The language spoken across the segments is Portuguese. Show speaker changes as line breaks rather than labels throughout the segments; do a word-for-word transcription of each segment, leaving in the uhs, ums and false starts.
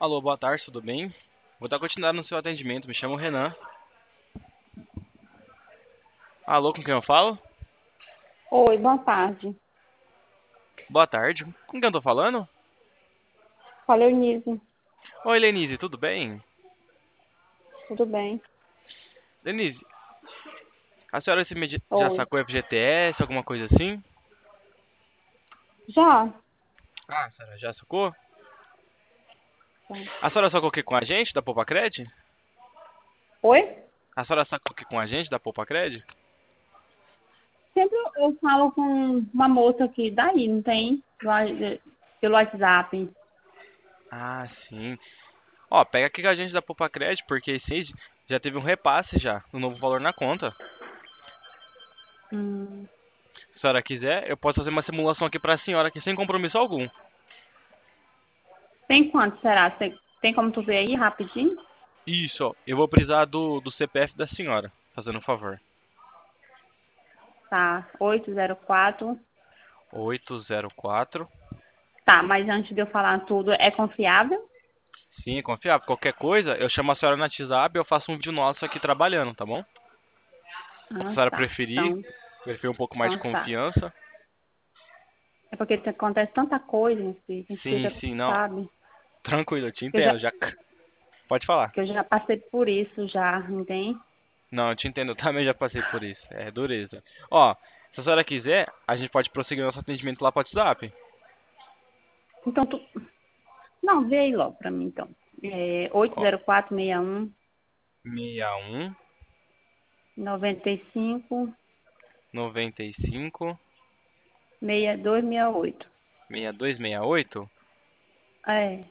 Alô, boa tarde, tudo bem? Vou dar continuidade no seu atendimento, me chamo Renan. Alô, com quem eu falo?
Oi, boa tarde.
Boa tarde, com quem eu tô falando?
Fala, Eunice.
Oi, Lenise, tudo bem?
Tudo bem?
Lenise, a senhora se medi- já
Oi.
sacou F G T S, alguma coisa assim?
Já?
Ah, a senhora já sacou?
Já.
A senhora sacou aqui com a gente, da Popacred?
Oi?
A senhora sacou aqui com a gente, da Popacred?
Sempre eu falo com uma moça aqui daí, não tem? Do wa- de- Pelo WhatsApp.
Ah, sim. Ó, pega aqui com a gente da Popacred, porque esse aí já teve um repasse já, no novo valor na conta.
Hum.
Se a senhora quiser, eu posso fazer uma simulação aqui pra senhora aqui sem compromisso algum.
Tem quanto será? Tem, tem como tu ver aí rapidinho?
Isso, ó. Eu vou precisar do, do C P F da senhora, fazendo um favor.
Tá. Oito zero quatro.
Oito zero quatro.
Tá, mas antes de eu falar tudo, é confiável?
Sim, é confiável. Qualquer coisa, eu chamo a senhora no WhatsApp e eu faço um vídeo nosso aqui trabalhando, tá bom? Se a
Ah,
senhora
tá.
preferir,
Então,
preferir um pouco mais de
então tá.
confiança.
É porque te- acontece tanta coisa, meu filho. A gente
Sim,
fica,
sim, não.
sabe?
Tranquilo, eu te
Que eu já,
entendo. Já... Pode falar.
que eu já passei por isso já, entende?
Não, eu te entendo. Eu também já passei por isso. É dureza. Ó, se a senhora quiser, a gente pode prosseguir nosso atendimento lá pro WhatsApp.
Então, tu, não, vê aí logo pra mim, então. É oito
Ó,
zero quatro seis um
sessenta e um,
nove cinco
noventa e cinco,
seis dois seis oito.
sessenta e dois sessenta e oito.
É.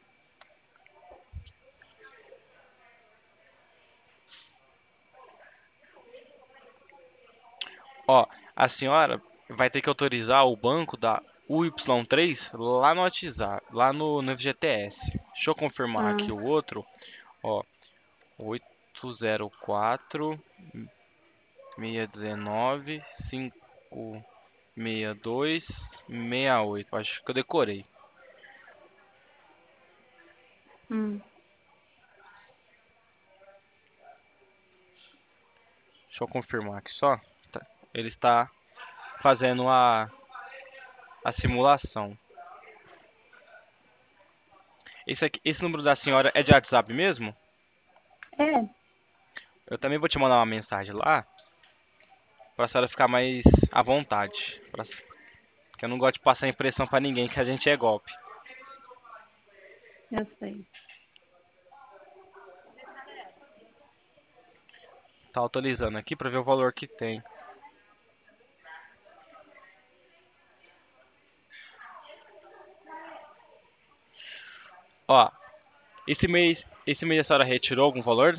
Ó, a senhora vai ter que autorizar o banco da U Y três lá no WhatsApp, lá no, no F G T S. Deixa eu confirmar aqui
Ah,
o outro. Ó, oito zero quatro, seis um nove, cinco seis dois, seis oito. Acho que eu decorei.
hum.
Deixa eu confirmar aqui só. Tá. Ele está fazendo a, a simulação. Esse, aqui, esse número da senhora é de WhatsApp mesmo?
É,
Eu também vou te mandar uma mensagem lá pra senhora ficar mais à vontade. Pra, que eu não gosto de passar impressão pra ninguém que a gente é golpe.
eu sei.
Tá atualizando aqui pra ver o valor que tem. Ó, esse mês, esse mês a senhora retirou algum valor?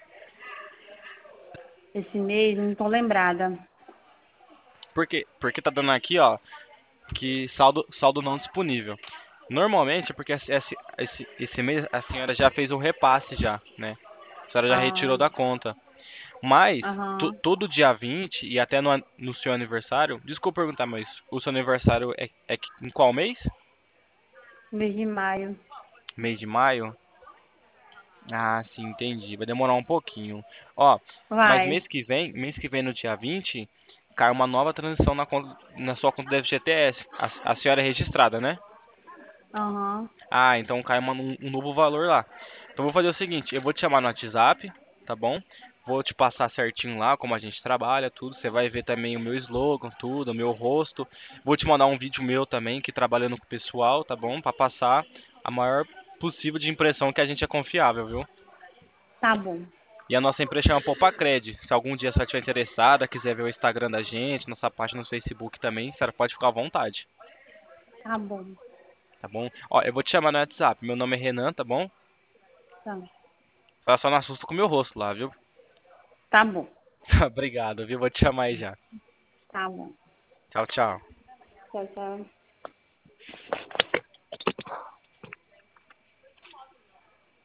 Esse mês, não tô lembrada.
Por quê? Porque tá dando aqui, ó, que saldo, saldo não disponível. Normalmente é porque esse, esse, esse mês a senhora já fez um repasse já, né? A senhora já retirou
Ah,
da conta. Mas, to-
aham.
todo dia vinte e até no, an- no seu aniversário... Desculpa perguntar, mas o seu aniversário é, é que- em qual mês?
Mês de maio.
Mês de maio? Ah, sim, entendi. Vai demorar um pouquinho. Ó, mas
Vai.
mês que vem, mês que vem no dia vinte, cai uma nova transição na, conta, na sua conta do F G T S. A, a senhora é registrada, né?
Aham.
Ah, então cai uma- um, um novo valor lá. Então vou fazer o seguinte, eu vou te chamar no WhatsApp, tá bom? Vou te passar certinho lá como a gente trabalha, tudo. Você vai ver também o meu slogan, tudo, o meu rosto. Vou te mandar um vídeo meu também, que trabalhando com o pessoal, tá bom? Pra passar a maior possível de impressão que a gente é confiável, viu?
Tá bom.
E a nossa empresa chama Popacred. Se algum dia você estiver interessada, quiser ver o Instagram da gente, nossa página no Facebook também, você pode ficar à vontade,
Tá bom.
tá bom? Ó, eu vou te chamar no WhatsApp. Meu nome é Renan, tá bom?
Tá.
Ela só não assusta com o meu rosto lá, viu?
Tá bom.
Obrigado, viu? Vou te chamar aí já.
Tá bom.
Tchau, tchau.
Tchau, tchau.